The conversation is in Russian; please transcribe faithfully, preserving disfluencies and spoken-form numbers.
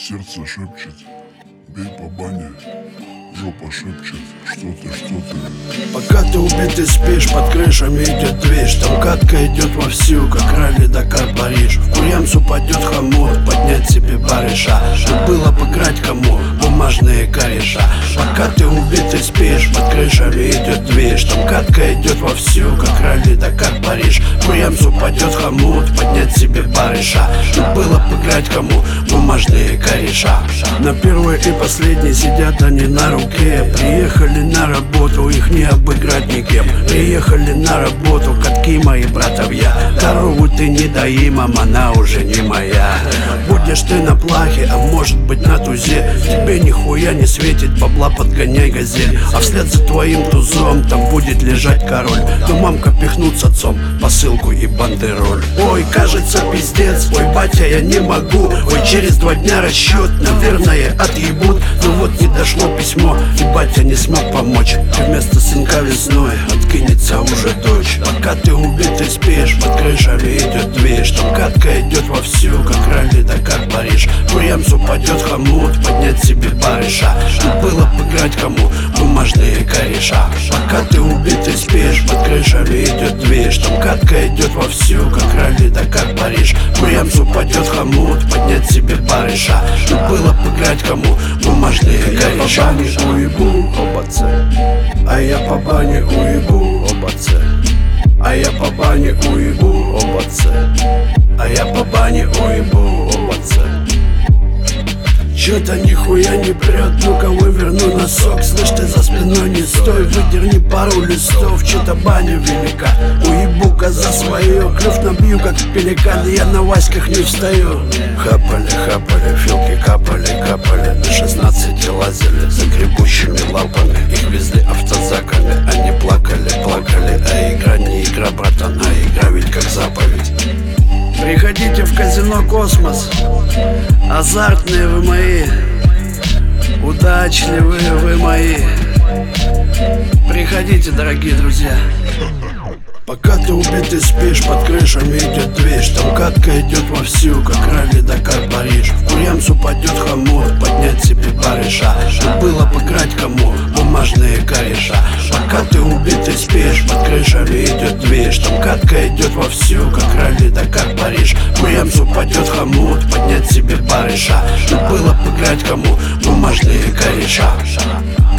Сердце шепчет, бей по бане. Жопа шепчет, что ты, что ты. Пока ты убитый спишь, под крышами идет движ. Там катка идет вовсю, как ралли Дакар Париж. В Курьямс упадет хомут, поднять себе барыша. Чтоб было поиграть кому, бумажные кореша. Пока ты убитый спишь, под крышами идет движ. Там катка идет вовсю, как ралли Дакар Париж. В Курьямс упадет хомут, поднять себе барыша. Чтоб было поиграть кому, бумажные кореша. На первой и последней сидят они на руке. Приехали на работу, их не обыграть никем. Приехали на работу, катки мои братовья. Корову ты не дои, мама, она уже не моя. Будешь ты на плахе, а может быть на тузе. Тебе нихуя не светит, бабла подгоняй газель. А вслед за твоим тузом там будет лежать король. Но мамка пихнут с отцом посылку и бандероль. Ой, кажется пиздец, ой, батя, я не могу. Ой, через два дня расчет, наверное, отъебут. Но вот не дошло письмо, и батя не смог помочь. И вместо сынка весной откинется уже дочь. Пока ты убитый спишь, под крышами идет движ. Там катка идет вовсю, как ралли Дакар Париж. В Курьямс упадет хомут, поднять себе барыша. Чтоб было поиграть кому, бумажные кореша. Пока ты убитый спишь, под крышами идет движ. Там катка идет вовсю, как ралли Дакар Париж. В Курьямс упадет хомут, поднять себе барыша. Чтоб было поиграть кому, бумажные кореша. Я по бане уебу, оба це. А я по бане уебу, оба це. А я по бане уебу, оба це. А я по бане уебу, оба це. Чё-то нихуя не прет, ну-ка выверну носок. Слышь, ты за спиной не стой, выдерни пару листов. Чё-то баня велика, уебу-ка за свое. Клюв набью, как пеликан, я на васьках не встаю. Хапали, хапали, филки капали, капали. На шестнадцати лазили за гребущими лапами. Их везли автозаками, они плакали, плакали. А игра не игра, братан, а игра ведь как заповедь. Приходите в казино «Космос», азартные вы мои, удачливые вы мои. Приходите, дорогие друзья. Пока ты убитый спишь, под крышами идет движ. Там катка идет вовсю, как ралли Дакар Париж. В Курьямс упадет хомут, поднять себе барыша. Чтоб было поиграть кому, бумажные кореша. Пока ты убитый спишь, под крышами идет движ. Там катка идет вовсю, как ралли Дакар Париж. В Курьямс упадет хомут, поднять себе барыша. Чтоб было поиграть кому, бумажные кореша.